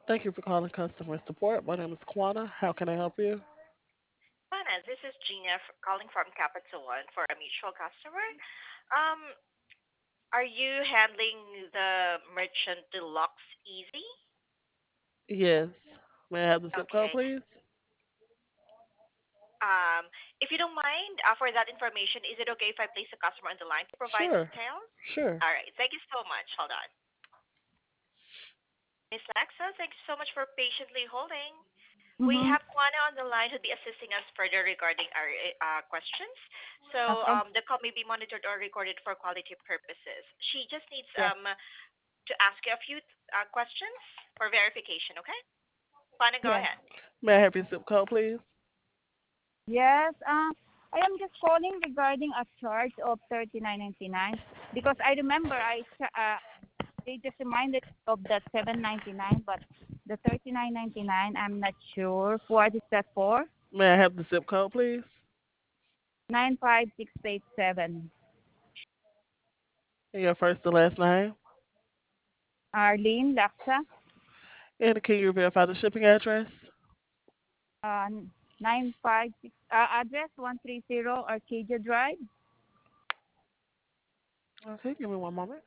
Thank you for calling customer support. My name is Kwana. How can I help you? Anna, this is Gina calling from Capital One for a mutual customer. Um, are you handling the Merchant Deluxe Easy? Yes. May I have the zip code, Okay. please? If you don't mind, for that information, is it okay if I place the customer on the line to provide Sure. details? Sure. All right. Thank you so much. Hold on. Miss Lexa, thank you so much for patiently holding. We Mm-hmm. have Kwana on the line who'll be assisting us further regarding our questions. So Okay. the call may be monitored or recorded for quality purposes. She just needs Yes. to ask you a few questions for verification, okay? Kwana, go Yes. ahead. May I have your zip code, please? Yes. I am just calling regarding a charge of 39.99 because I remember they just reminded of that 7.99, but the 39.99 I'm not sure what is that for. May I have the zip code, please? 95687. And your first and last name? Arlene Laksa. And can you verify the shipping address? 956 address 130 Arcadia Drive. Okay, give me one moment.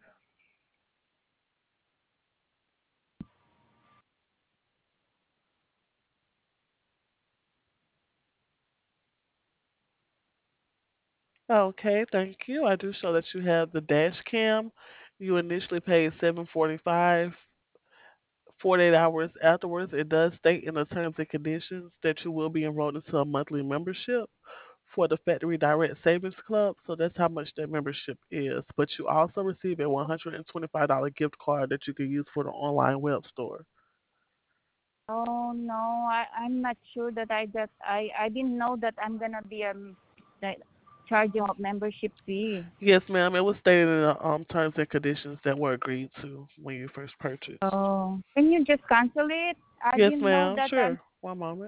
Okay, thank you. I do show that you have the dash cam. You initially paid 745. 48 hours afterwards, it does state in the terms and conditions that you will be enrolled into a monthly membership for the Factory Direct Savings Club. So that's how much that membership is. But you also receive a $125 gift card that you can use for the online web store. Oh no, I'm not sure that I didn't know that I'm gonna be like, charging of membership fee. Yes, ma'am. It was stated in the terms and conditions that were agreed to when you first purchased. Oh, can you just cancel it? I Yes, didn't know ma'am. that I'm. Sure. One moment.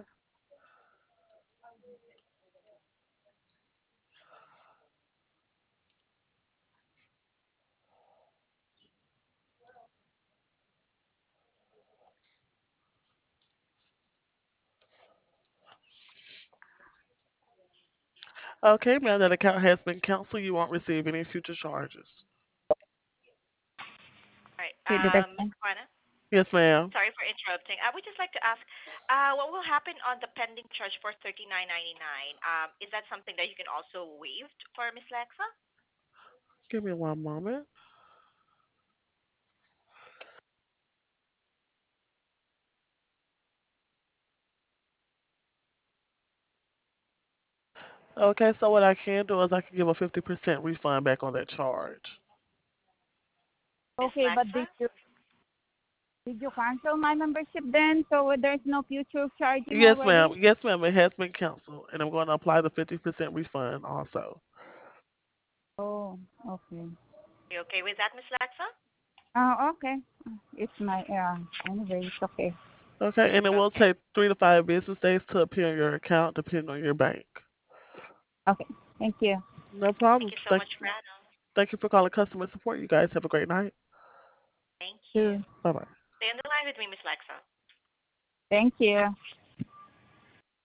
Okay, ma'am. That account has been canceled. You won't receive any future charges. All right. Okay, did I Miss Kwana, Yes, ma'am. sorry for interrupting. I would just like to ask, what will happen on the pending charge for 39.99? Is that something that you can also waive for Miss Lexa? Give me one moment. Okay, so what I can do is I can give a 50% refund back on that charge. Miss Okay, but Lexa? did you cancel my membership then? So there's no future charging Yes, ma'am. already. Yes, ma'am. It has been canceled, and I'm going to apply the 50% refund also. Oh, okay. You okay with that, Miss Lexa? Okay. It's my anyway, it's okay. Okay, and it will Okay. take 3 to 5 business days to appear in your account, depending on your bank. Okay. Thank you. No Thank problem. you so much, Rana. Thank you for calling customer support. You guys have a great night. Thank you. Too. Bye bye. Stay on the line with me, Miss Lexa. Thank you.